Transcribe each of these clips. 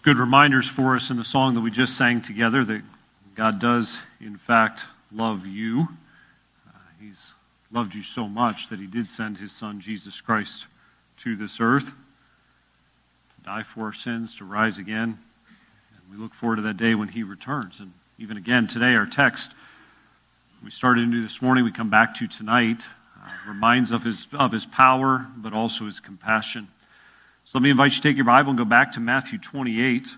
Good reminders for us in the song that we just sang together that God does, in fact, love you. He's loved you so much that he did send his son, Jesus Christ, to this earth to die for our sins, to rise again. And we look forward to that day when he returns. And even again, today, our text we started into this morning, we come back to tonight, reminds of his power, but also his compassion. So let me invite you to take your Bible and go back to Matthew 28.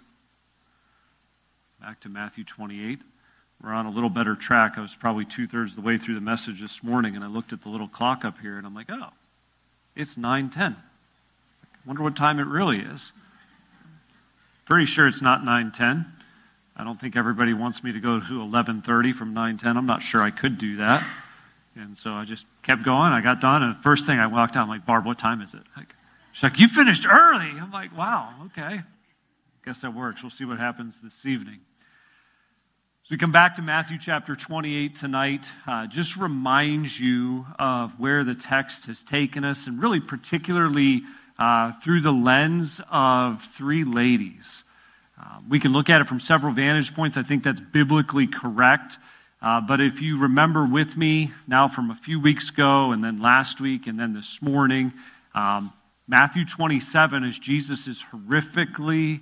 Back to Matthew 28. We're on a little better track. I was probably 2/3 of the way through the message this morning, and I looked at the little clock up here, and I'm like, oh, it's 9:10. I wonder what time it really is. Pretty sure it's not 9:10. I don't think everybody wants me to go to 11:30 from 9:10. I'm not sure I could do that. And so I just kept going. I got done, and the first thing I walked out, I'm like, Barb, what time is it? She's like, you finished early. I'm like, wow, okay. Guess that works. We'll see what happens this evening. So we come back to Matthew chapter 28 tonight. Just reminds you of where the text has taken us, and really particularly through the lens of three ladies. We can look at it from several vantage points. I think that's biblically correct. But if you remember with me now from a few weeks ago, and then last week, and then this morning, Matthew 27, as Jesus is horrifically,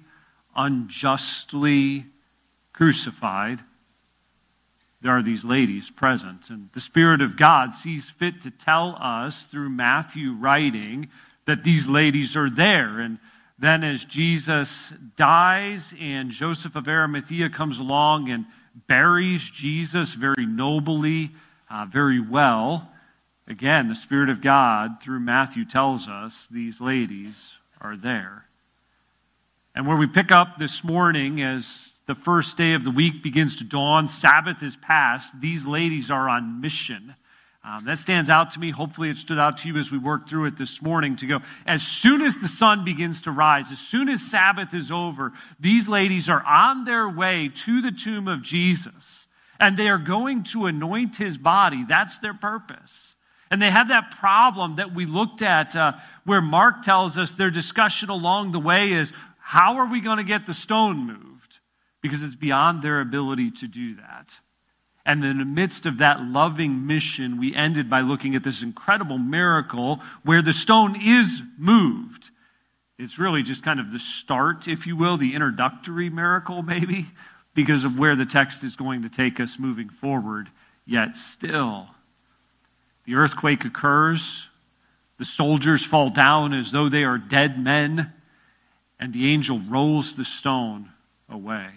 unjustly crucified, there are these ladies present. And the Spirit of God sees fit to tell us through Matthew writing that these ladies are there. And then as Jesus dies and Joseph of Arimathea comes along and buries Jesus very nobly, very well, again, the Spirit of God through Matthew tells us these ladies are there. And where we pick up this morning as the first day of the week begins to dawn, Sabbath is past, these ladies are on mission. That stands out to me. Hopefully it stood out to you as we worked through it this morning to go, as soon as the sun begins to rise, as soon as Sabbath is over, these ladies are on their way to the tomb of Jesus, and they are going to anoint his body. That's their purpose. And they have that problem that we looked at where Mark tells us their discussion along the way is, how are we going to get the stone moved? Because it's beyond their ability to do that. And in the midst of that loving mission, we ended by looking at this incredible miracle where the stone is moved. It's really just kind of the start, if you will, the introductory miracle maybe, because of where the text is going to take us moving forward. Yet still, the earthquake occurs, the soldiers fall down as though they are dead men, and the angel rolls the stone away.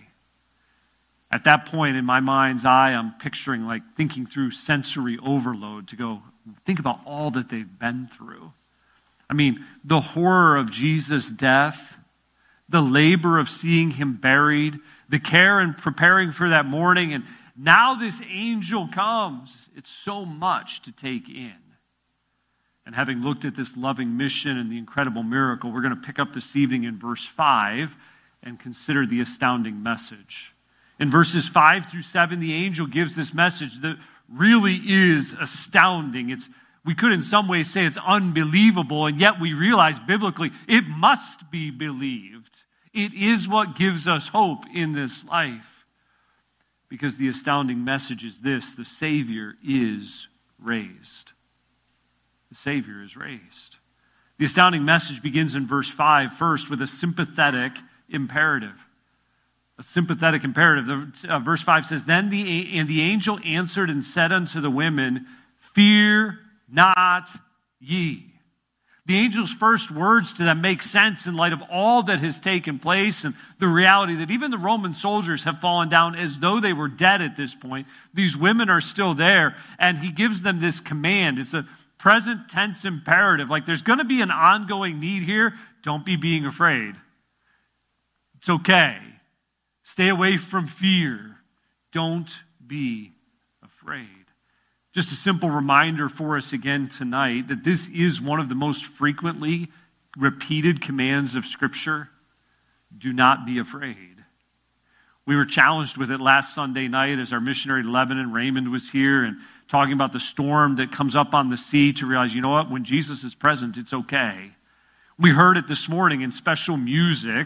At that point, in my mind's eye, I'm picturing, like, thinking through sensory overload to go, think about all that they've been through. I mean, the horror of Jesus' death, the labor of seeing him buried, the care and preparing for that morning, and now this angel comes. It's so much to take in. And having looked at this loving mission and the incredible miracle, we're going to pick up this evening in verse 5 and consider the astounding message. In verses 5 through 7, the angel gives this message that really is astounding. We could in some ways say it's unbelievable, and yet we realize biblically it must be believed. It is what gives us hope in this life. Because the astounding message is this: the Savior is raised. The Savior is raised. The astounding message begins in verse 5 first with a sympathetic imperative. A sympathetic imperative. Verse 5 says, Then the angel answered and said unto the women, Fear not ye. The angel's first words to them make sense in light of all that has taken place and the reality that even the Roman soldiers have fallen down as though they were dead at this point. These women are still there, and he gives them this command. It's a present tense imperative. Like, there's going to be an ongoing need here. Don't be being afraid. It's okay. Stay away from fear. Don't be afraid. Just a simple reminder for us again tonight that this is one of the most frequently repeated commands of Scripture. Do not be afraid. We were challenged with it last Sunday night as our missionary to Lebanon, Raymond, was here and talking about the storm that comes up on the sea to realize, you know what, when Jesus is present, it's okay. We heard it this morning in special music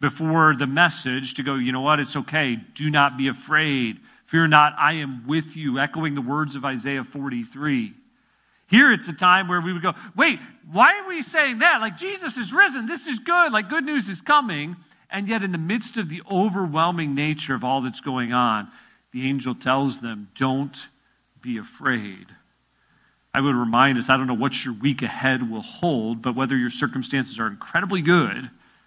before the message to go, you know what, it's okay. Do not be afraid. Fear not, I am with you, echoing the words of Isaiah 43. Here it's a time where we would go, wait, why are we saying that? Like, Jesus is risen. This is good. Like, good news is coming. And yet in the midst of the overwhelming nature of all that's going on, the angel tells them, don't be afraid. I would remind us, I don't know what your week ahead will hold, but whether your circumstances are incredibly good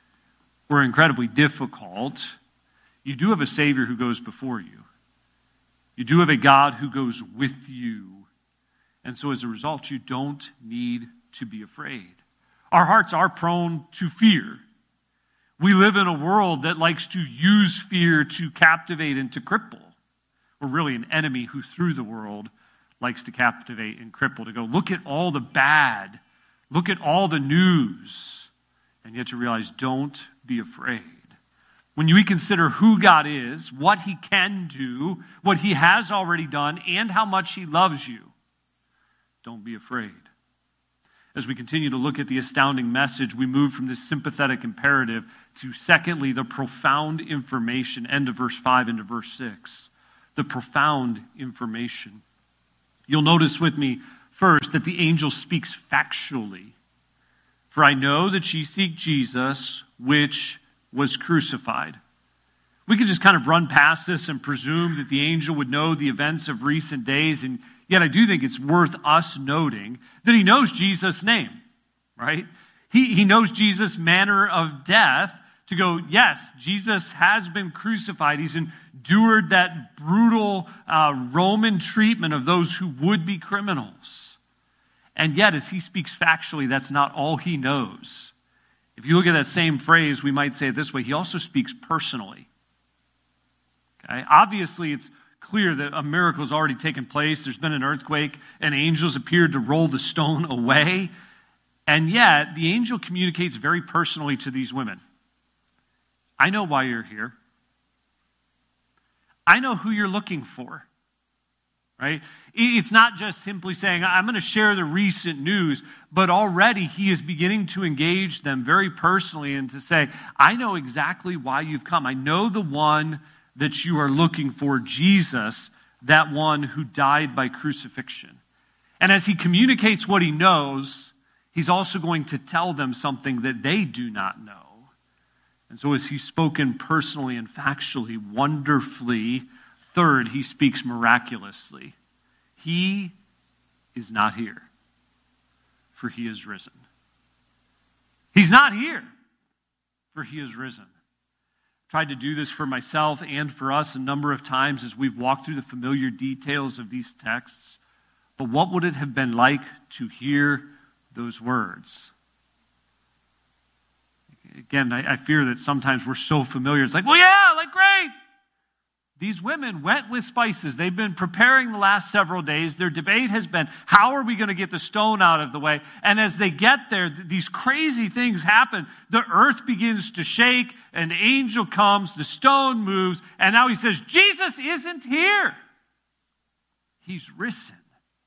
or incredibly difficult, you do have a Savior who goes before you. You do have a God who goes with you. And so as a result, you don't need to be afraid. Our hearts are prone to fear. We live in a world that likes to use fear to captivate and to cripple. We're really an enemy who, through the world, likes to captivate and cripple, to go, look at all the bad, look at all the news, and yet to realize, don't be afraid. When you consider who God is, what he can do, what he has already done, and how much he loves you, don't be afraid. As we continue to look at the astounding message, we move from this sympathetic imperative to, secondly, the profound information, end of verse 5 into verse 6. The profound information. You'll notice with me first that the angel speaks factually. For I know that ye seek Jesus, which was crucified. We could just kind of run past this and presume that the angel would know the events of recent days, and yet I do think it's worth us noting that he knows Jesus' name, right? He knows Jesus' manner of death to go, yes, Jesus has been crucified. He's endured that brutal Roman treatment of those who would be criminals. And yet, as he speaks factually, that's not all he knows. If you look at that same phrase, we might say it this way, he also speaks personally. Okay? Obviously, it's clear that a miracle has already taken place. There's been an earthquake, and angels appeared to roll the stone away. And yet, the angel communicates very personally to these women. I know why you're here. I know who you're looking for. Right? It's not just simply saying, I'm going to share the recent news, but already he is beginning to engage them very personally and to say, I know exactly why you've come. I know the one that you are looking for, Jesus, that one who died by crucifixion. And as he communicates what he knows, he's also going to tell them something that they do not know. And so as he's spoken personally and factually, wonderfully, third, he speaks miraculously. He is not here, for he is risen. He's not here, for he is risen. Tried to do this for myself and for us a number of times as we've walked through the familiar details of these texts. But what would it have been like to hear those words? Again, I fear that sometimes we're so familiar. It's like, well, yeah, like, great. These women went with spices. They've been preparing the last several days. Their debate has been, how are we going to get the stone out of the way? And as they get there, these crazy things happen. The earth begins to shake. An angel comes. The stone moves. And now he says, Jesus isn't here. He's risen.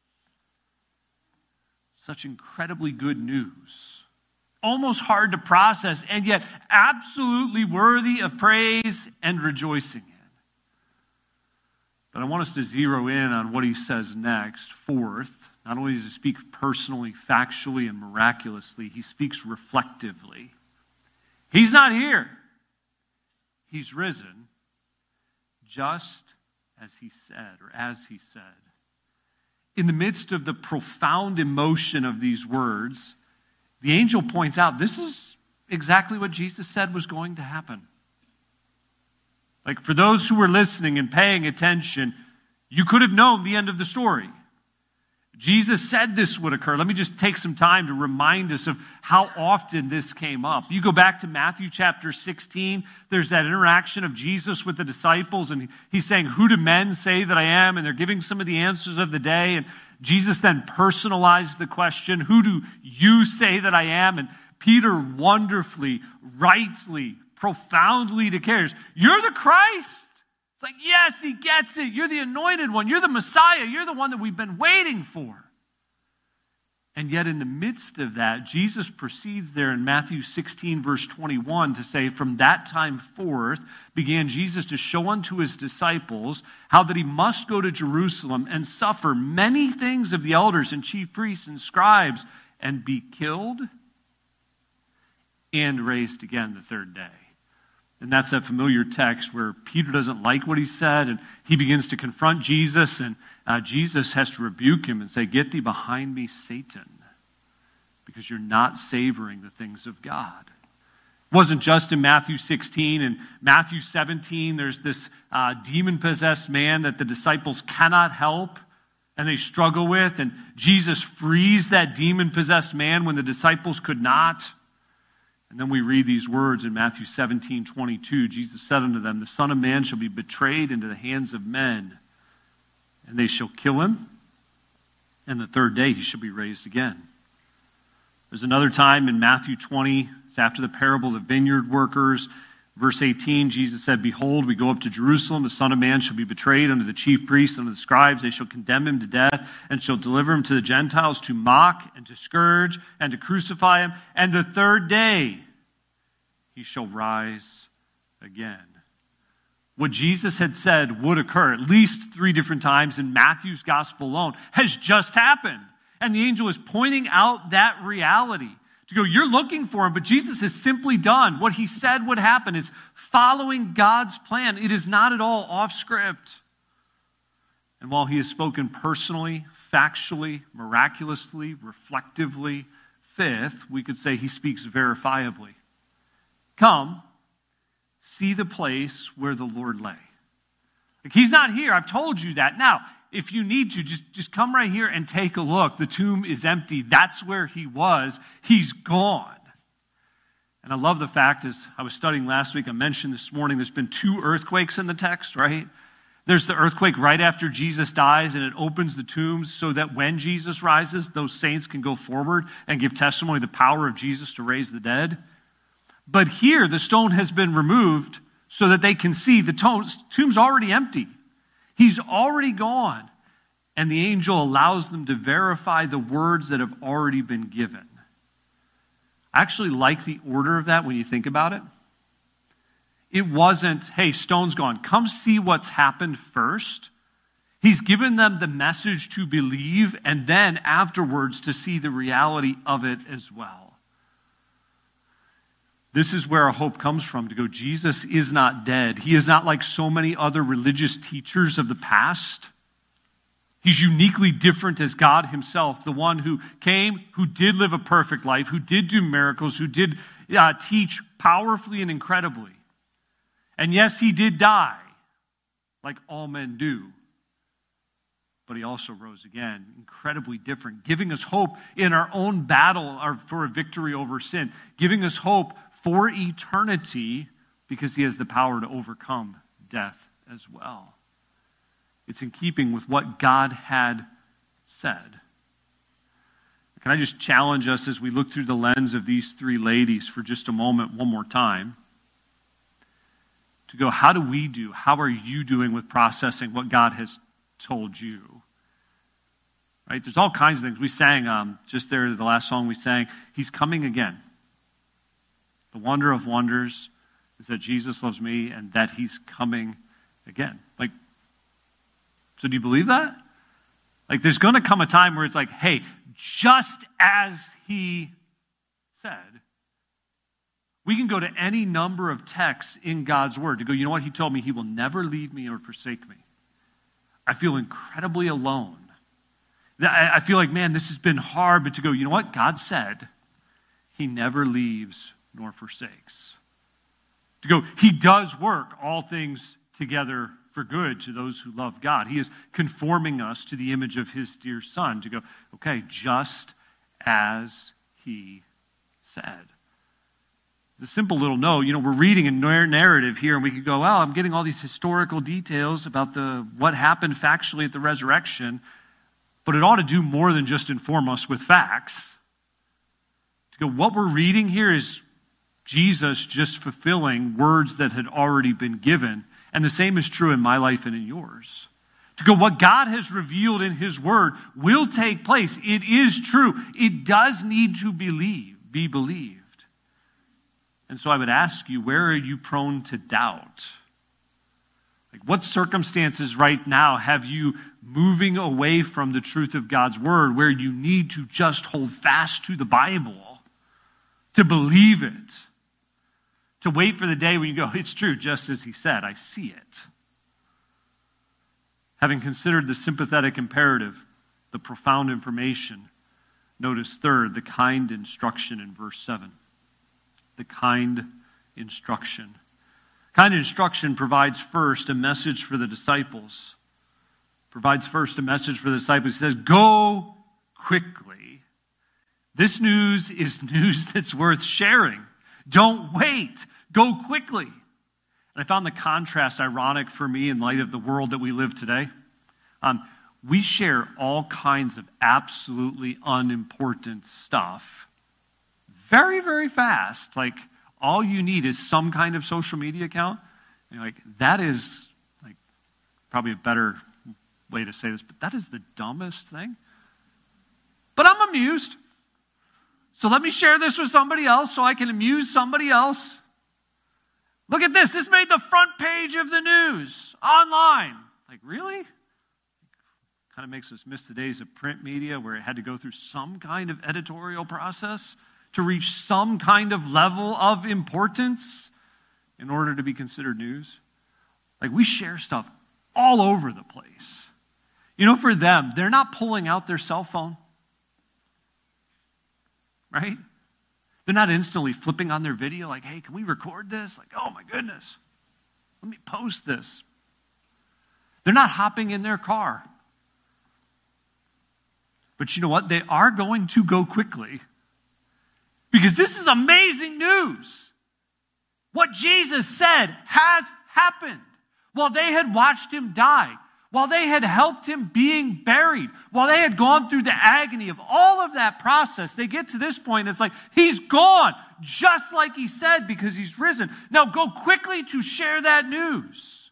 Such incredibly good news. Almost hard to process, and yet absolutely worthy of praise and rejoicing in. But I want us to zero in on what he says next. Fourth, not only does he speak personally, factually, and miraculously, he speaks reflectively. He's not here. He's risen, just as he said, or as he said. In the midst of the profound emotion of these words, the angel points out, this is exactly what Jesus said was going to happen. Like, for those who were listening and paying attention, you could have known the end of the story. Jesus said this would occur. Let me just take some time to remind us of how often this came up. You go back to Matthew chapter 16, there's that interaction of Jesus with the disciples, and he's saying, who do men say that I am? And they're giving some of the answers of the day, and Jesus then personalized the question, who do you say that I am? And Peter wonderfully, rightly, profoundly declares, you're the Christ. It's like, yes, he gets it. You're the anointed one. You're the Messiah. You're the one that we've been waiting for. And yet in the midst of that, Jesus proceeds there in Matthew 16, verse 21 to say, from that time forth began Jesus to show unto his disciples how that he must go to Jerusalem and suffer many things of the elders and chief priests and scribes and be killed and raised again the third day. And that's that familiar text where Peter doesn't like what he said, and he begins to confront Jesus, and Jesus has to rebuke him and say, get thee behind me, Satan, because you're not savoring the things of God. It wasn't just in Matthew 16. In Matthew 17, there's this demon-possessed man that the disciples cannot help, and they struggle with, and Jesus frees that demon-possessed man when the disciples could not. And then we read these words in Matthew 17:22. Jesus said unto them, the Son of Man shall be betrayed into the hands of men, and they shall kill him, and the third day he shall be raised again. There's another time in Matthew 20, it's after the parable of the vineyard workers. Verse 18, Jesus said, behold, we go up to Jerusalem. The Son of Man shall be betrayed unto the chief priests and unto the scribes. They shall condemn him to death and shall deliver him to the Gentiles to mock and to scourge and to crucify him. And the third day he shall rise again. What Jesus had said would occur at least 3 different times in Matthew's gospel alone has just happened. And the angel is pointing out that reality. To go, you're looking for him, but Jesus has simply done what he said would happen, is following God's plan. It is not at all off script. And while he has spoken personally, factually, miraculously, reflectively, fifth, we could say he speaks verifiably. Come, see the place where the Lord lay. Like, he's not here. I've told you that. Now, if you need to, just come right here and take a look. The tomb is empty. That's where he was. He's gone. And I love the fact, as I was studying last week, I mentioned this morning, there's been 2 earthquakes in the text, right? There's the earthquake right after Jesus dies, and it opens the tombs so that when Jesus rises, those saints can go forward and give testimony of the power of Jesus to raise the dead. But here, the stone has been removed so that they can see the tomb's already empty. He's already gone. And the angel allows them to verify the words that have already been given. I actually like the order of that when you think about it. It wasn't, hey, stone's gone. Come see what's happened first. He's given them the message to believe, and then afterwards to see the reality of it as well. This is where our hope comes from, to go, Jesus is not dead. He is not like so many other religious teachers of the past. He's uniquely different as God himself, the one who came, who did live a perfect life, who did do miracles, who did teach powerfully and incredibly. And yes, he did die, like all men do. But he also rose again, incredibly different, giving us hope in our own battle for a victory over sin, giving us hope for eternity because he has the power to overcome death as well. It's in keeping with what God had said. Can I just challenge us as we look through the lens of these 3 ladies for just a moment, one more time, to go, how are you doing with processing what God has told you? Right? There's all kinds of things. We sang, just there, the last song we sang, he's coming again. The wonder of wonders is that Jesus loves me and that he's coming again. Like, so do you believe that? Like, there's going to come a time where it's like, hey, just as he said, we can go to any number of texts in God's word to go, you know what? He told me he will never leave me or forsake me. I feel incredibly alone. I feel like, man, this has been hard, but to go, you know what? God said he never leaves nor forsakes. To go, he does work all things together for good to those who love God. He is conforming us to the image of his dear Son. To go, okay, just as he said. It's a simple little note. You know, we're reading a narrative here, and we could go, well, I'm getting all these historical details about what happened factually at the resurrection, but it ought to do more than just inform us with facts. To go, what we're reading here is Jesus just fulfilling words that had already been given. And the same is true in my life and in yours. To go, what God has revealed in his word will take place. It is true. It does need to be believed. And so I would ask you, where are you prone to doubt? Like, what circumstances right now have you moving away from the truth of God's word, where you need to just hold fast to the Bible, to believe it, to wait for the day when you go, it's true, just as he said, I see it. Having considered the sympathetic imperative, the profound information, notice third, the kind instruction in verse 7. The kind instruction. Kind instruction provides first a message for the disciples. He says, go quickly. This news is news that's worth sharing. Don't wait. Go quickly. And I found the contrast ironic for me in light of the world that we live today. We share all kinds of absolutely unimportant stuff very, very fast. Like, all you need is some kind of social media account. And like, that is like probably a better way to say this, but that is the dumbest thing. But I'm amused. So let me share this with somebody else so I can amuse somebody else. Look at this. This made the front page of the news online. Like, really? Kind of makes us miss the days of print media where it had to go through some kind of editorial process to reach some kind of level of importance in order to be considered news. Like, we share stuff all over the place. You know, for them, they're not pulling out their cell phone, right? They're not instantly flipping on their video like, hey, can we record this? Like, oh my goodness, let me post this. They're not hopping in their car. But you know what? They are going to go quickly because this is amazing news. What Jesus said has happened. While they had watched him die, while they had helped him being buried, while they had gone through the agony of all of that process, they get to this point, it's like, he's gone, just like he said, because he's risen. Now go quickly to share that news.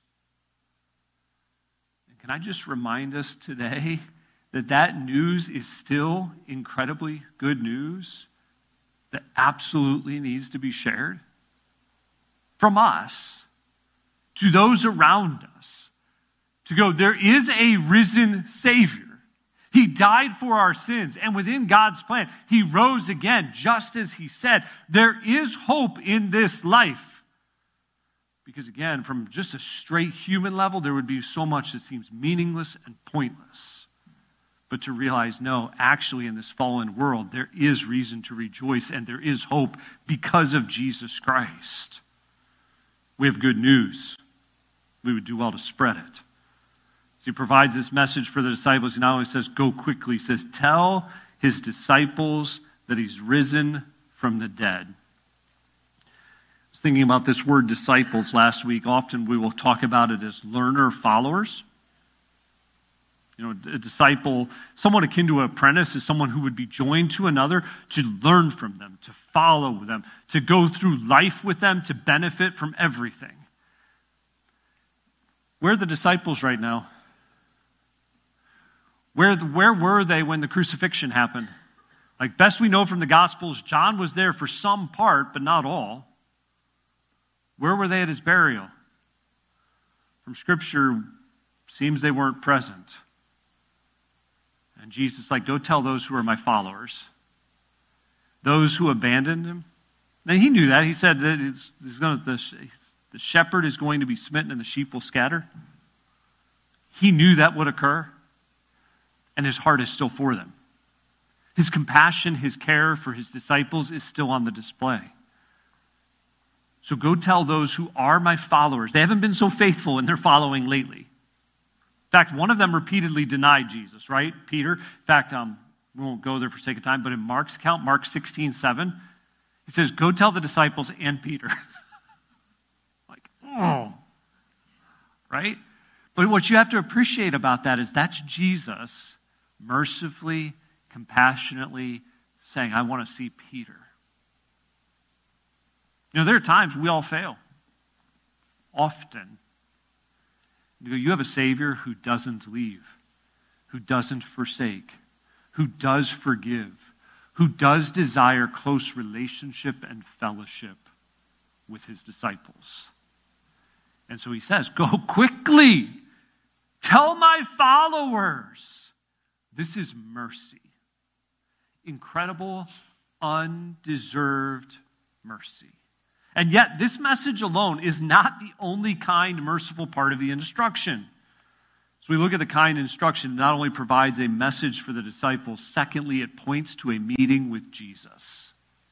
And can I just remind us today that that news is still incredibly good news that absolutely needs to be shared from us to those around us, to go, there is a risen Savior. He died for our sins, and within God's plan, he rose again, just as he said. There is hope in this life. Because again, from just a straight human level, there would be so much that seems meaningless and pointless. But to realize, no, actually in this fallen world, there is reason to rejoice, and there is hope because of Jesus Christ. We have good news. We would do well to spread it. So he provides this message for the disciples. He not only says, go quickly, he says, tell his disciples that he's risen from the dead. I was thinking about this word disciples last week. Often we will talk about it as learner followers. You know, a disciple, somewhat akin to an apprentice, is someone who would be joined to another to learn from them, to follow them, to go through life with them, to benefit from everything. Where are the disciples right now? Where were they when the crucifixion happened? Like, best we know from the Gospels, John was there for some part, but not all. Where were they at his burial? From Scripture, seems they weren't present. And Jesus is like, go tell those who are my followers. Those who abandoned him. Now, he knew that. He said that the shepherd is going to be smitten and the sheep will scatter. He knew that would occur. And his heart is still for them. His compassion, his care for his disciples is still on the display. So go tell those who are my followers. They haven't been so faithful in their following lately. In fact, one of them repeatedly denied Jesus, right? Peter. In fact, we won't go there for sake of time, but in Mark's account, Mark 16:7, he says, go tell the disciples and Peter. Like, oh, right? But what you have to appreciate about that is that's Jesus mercifully, compassionately saying, I want to see Peter. You know, there are times we all fail. Often. You have a Savior who doesn't leave, who doesn't forsake, who does forgive, who does desire close relationship and fellowship with his disciples. And so he says, go quickly. Tell my followers. This is mercy. Incredible, undeserved mercy. And yet, this message alone is not the only kind, merciful part of the instruction. So we look at the kind instruction, it not only provides a message for the disciples, secondly, it points to a meeting with Jesus.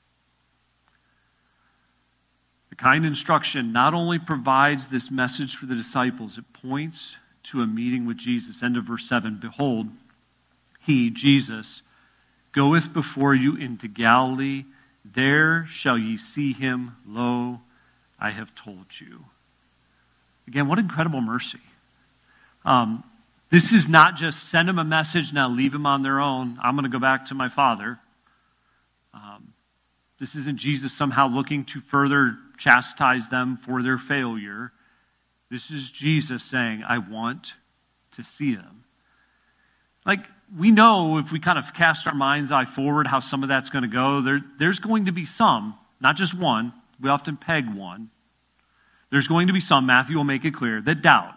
The kind instruction not only provides this message for the disciples, it points to a meeting with Jesus. End of verse 7, behold, he, Jesus, goeth before you into Galilee. There shall ye see him. Lo, I have told you. Again, what incredible mercy. This is not just send them a message, now leave them on their own. I'm going to go back to my Father. This isn't Jesus somehow looking to further chastise them for their failure. This is Jesus saying, I want to see them. Like, we know if we kind of cast our mind's eye forward how some of that's going to go, there's going to be some, not just one. We often peg one. There's going to be some, Matthew will make it clear, that doubt.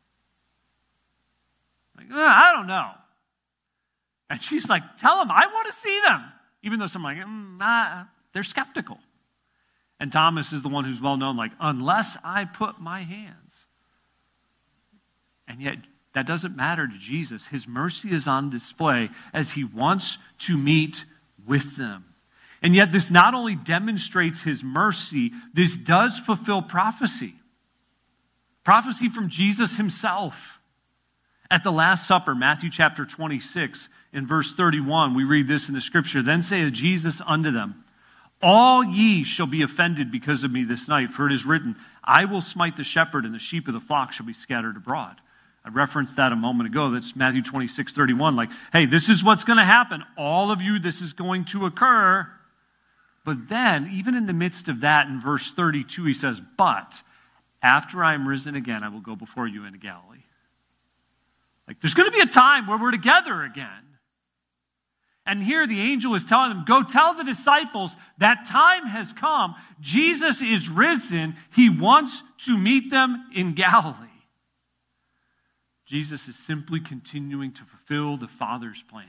Like, I don't know. And she's like, tell them, I want to see them. Even though some are like, they're skeptical. And Thomas is the one who's well known, like, unless I put my hands. And yet, that doesn't matter to Jesus. His mercy is on display as he wants to meet with them. And yet, this not only demonstrates his mercy, this does fulfill prophecy. Prophecy from Jesus himself. At the Last Supper, Matthew chapter 26, in verse 31, we read this in the scripture. Then saith Jesus unto them, all ye shall be offended because of me this night, for it is written, I will smite the shepherd, and the sheep of the flock shall be scattered abroad. I referenced that a moment ago. That's Matthew 26:31. Like, hey, this is what's going to happen. All of you, this is going to occur. But then, even in the midst of that, in verse 32, he says, but after I am risen again, I will go before you into Galilee. Like, there's going to be a time where we're together again. And here the angel is telling them, go tell the disciples that time has come. Jesus is risen. He wants to meet them in Galilee. Jesus is simply continuing to fulfill the Father's plan.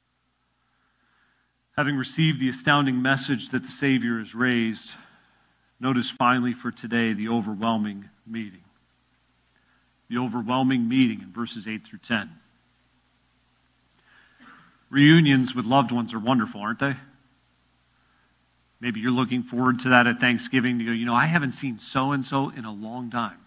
Having received the astounding message that the Savior is raised, notice finally for today the overwhelming meeting. The overwhelming meeting in verses 8 through 10. Reunions with loved ones are wonderful, aren't they? Maybe you're looking forward to that at Thanksgiving to go, I haven't seen so-and-so in a long time.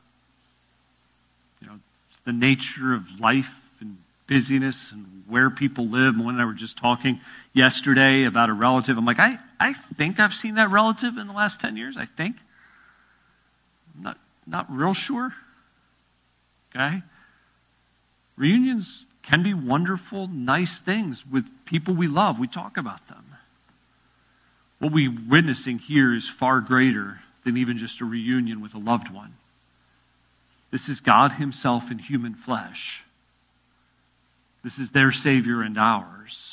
It's the nature of life and busyness and where people live. Moen and I were just talking yesterday about a relative. I'm like, I think I've seen that relative in the last 10 years, I think. I'm not real sure. Okay? Reunions can be wonderful, nice things with people we love. We talk about them. What we're witnessing here is far greater than even just a reunion with a loved one. This is God himself in human flesh. This is their Savior and ours.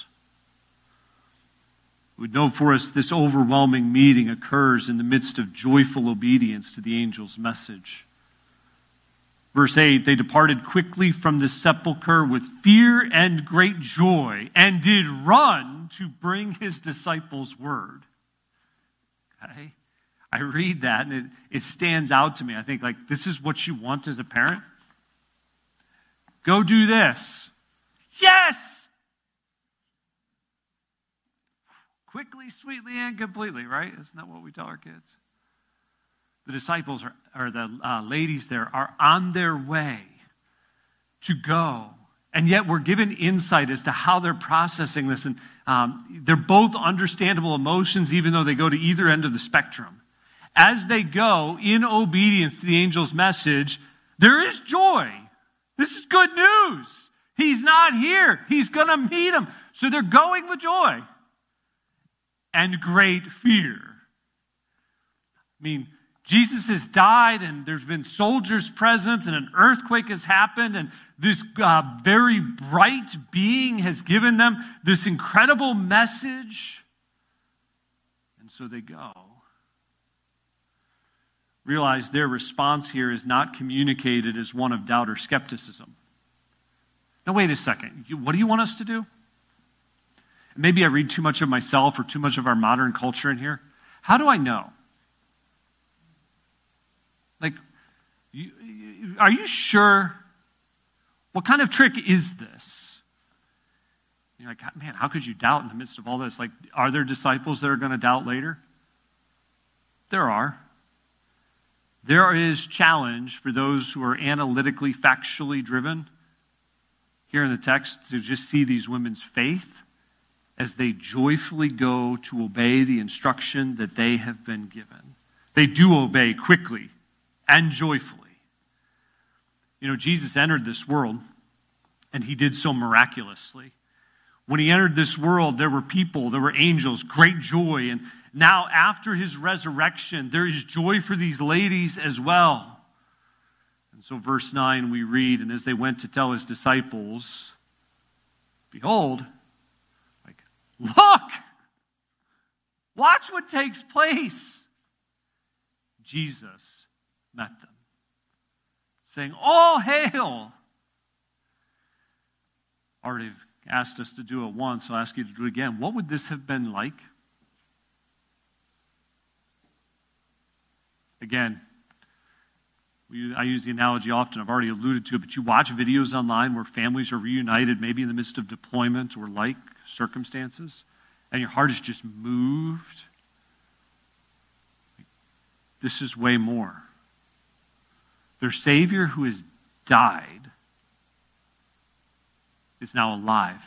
We know for us this overwhelming meeting occurs in the midst of joyful obedience to the angel's message. Verse 8, they departed quickly from the sepulchre with fear and great joy, and did run to bring his disciples word. Okay? I read that, and it stands out to me. I think, like, this is what you want as a parent? Go do this. Yes! Quickly, sweetly, and completely, right? Isn't that what we tell our kids? The disciples or the ladies there are on their way to go. And yet we're given insight as to how they're processing this. And they're both understandable emotions, even though they go to either end of the spectrum. As they go in obedience to the angel's message, there is joy. This is good news. He's not here. He's going to meet them. So they're going with joy and great fear. I mean, Jesus has died, and there's been soldiers present, and an earthquake has happened, and this very bright being has given them this incredible message. And so they go. Realize their response here is not communicated as one of doubt or skepticism. Now, wait a second. What do you want us to do? Maybe I read too much of myself or too much of our modern culture in here. How do I know? Like, are you sure? What kind of trick is this? You're like, man, how could you doubt in the midst of all this? Like, are there disciples that are going to doubt later? There are. There is challenge for those who are analytically, factually driven here in the text to just see these women's faith as they joyfully go to obey the instruction that they have been given. They do obey quickly and joyfully. You know, Jesus entered this world, and he did so miraculously. When he entered this world, there were people, there were angels, great joy. And now after his resurrection, there is joy for these ladies as well. And so verse 9 we read, and as they went to tell his disciples, behold, look! Watch what takes place. Jesus met them, saying, "All hail!" Already asked us to do it once, so I'll ask you to do it again. What would this have been like? Again, I use the analogy often. I've already alluded to it, but you watch videos online where families are reunited, maybe in the midst of deployment or like circumstances, and your heart is just moved. This is way more. Their Savior who has died is now alive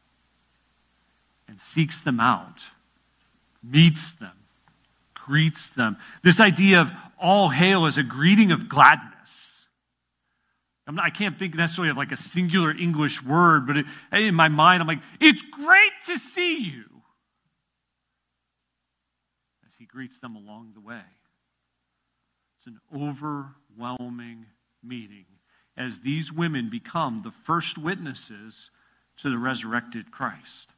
and seeks them out, meets them, greets them. This idea of all hail is a greeting of gladness. I can't think necessarily of like a singular English word, but in my mind, I'm like, it's great to see you. As he greets them along the way. It's an overwhelming meeting as these women become the first witnesses to the resurrected Christ.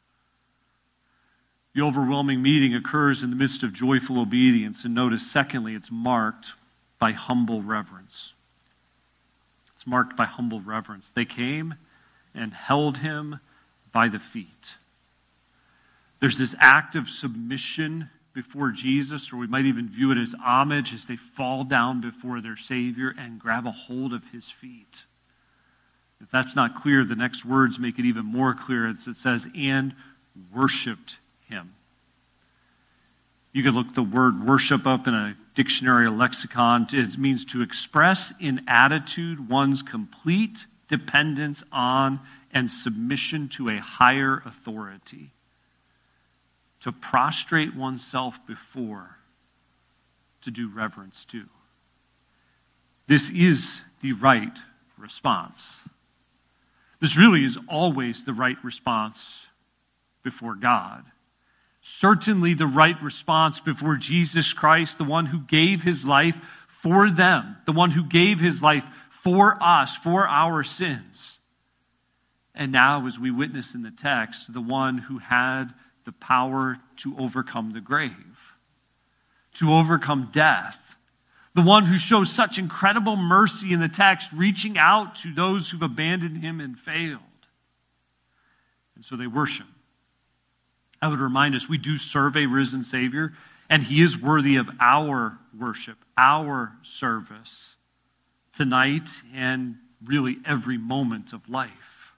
The overwhelming meeting occurs in the midst of joyful obedience. And notice, secondly, it's marked by humble reverence. It's marked by humble reverence. They came and held him by the feet. There's this act of submission before Jesus, or we might even view it as homage as they fall down before their Savior and grab a hold of his feet. If that's not clear, the next words make it even more clear. It says, and worshiped him. You could look the word worship up in a dictionary or lexicon. It means to express in attitude one's complete dependence on and submission to a higher authority. To prostrate oneself before, to do reverence to. This is the right response. This really is always the right response before God. Certainly the right response before Jesus Christ, the one who gave his life for them, the one who gave his life for us, for our sins. And now, as we witness in the text, the one who had the power to overcome the grave, to overcome death. The one who shows such incredible mercy in the text, reaching out to those who've abandoned him and failed. And so they worship. I would remind us, we do serve a risen Savior, and he is worthy of our worship, our service, tonight and really every moment of life.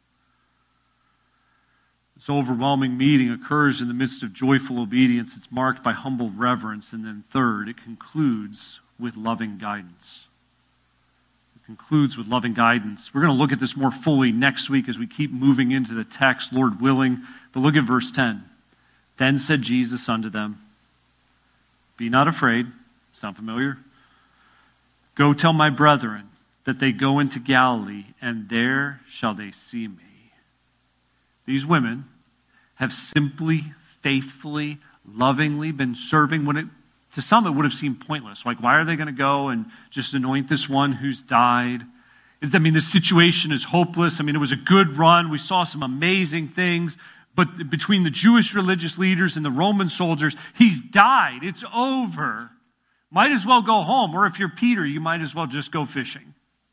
This overwhelming meeting occurs in the midst of joyful obedience. It's marked by humble reverence. And then third, it concludes with loving guidance. It concludes with loving guidance. We're going to look at this more fully next week as we keep moving into the text, Lord willing. But look at verse 10. Then said Jesus unto them, be not afraid. Sound familiar? Go tell my brethren that they go into Galilee, and there shall they see me. These women have simply, faithfully, lovingly been serving To some, it would have seemed pointless. Like, why are they going to go and just anoint this one who's died? The situation is hopeless. It was a good run. We saw some amazing things. But between the Jewish religious leaders and the Roman soldiers, he's died. It's over. Might as well go home. Or if you're Peter, you might as well just go fishing.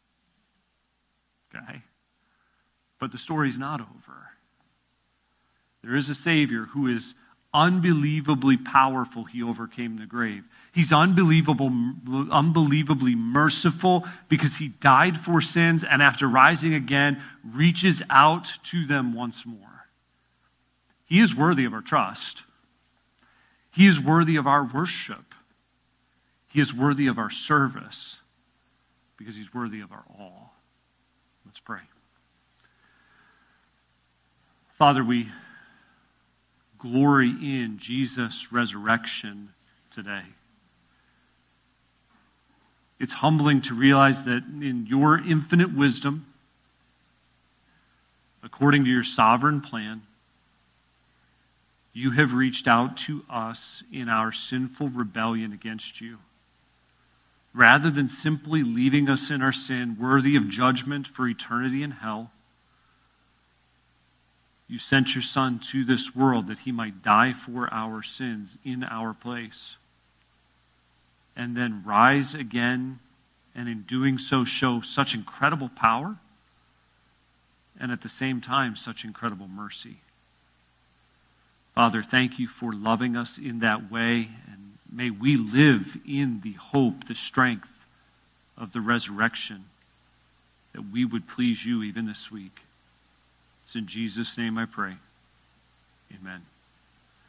Okay? But the story's not over. There is a Savior who is unbelievably powerful. He overcame the grave. He's unbelievably merciful because he died for sins and after rising again, reaches out to them once more. He is worthy of our trust. He is worthy of our worship. He is worthy of our service because he's worthy of our all. Let's pray. Father, we glory in Jesus' resurrection today. It's humbling to realize that in your infinite wisdom, according to your sovereign plan, you have reached out to us in our sinful rebellion against you. Rather than simply leaving us in our sin, worthy of judgment for eternity in hell, you sent your Son to this world that he might die for our sins in our place, and then rise again, and in doing so show such incredible power, and at the same time such incredible mercy. Father, thank you for loving us in that way, and may we live in the hope, the strength of the resurrection, that we would please you even this week. It's in Jesus' name I pray. Amen.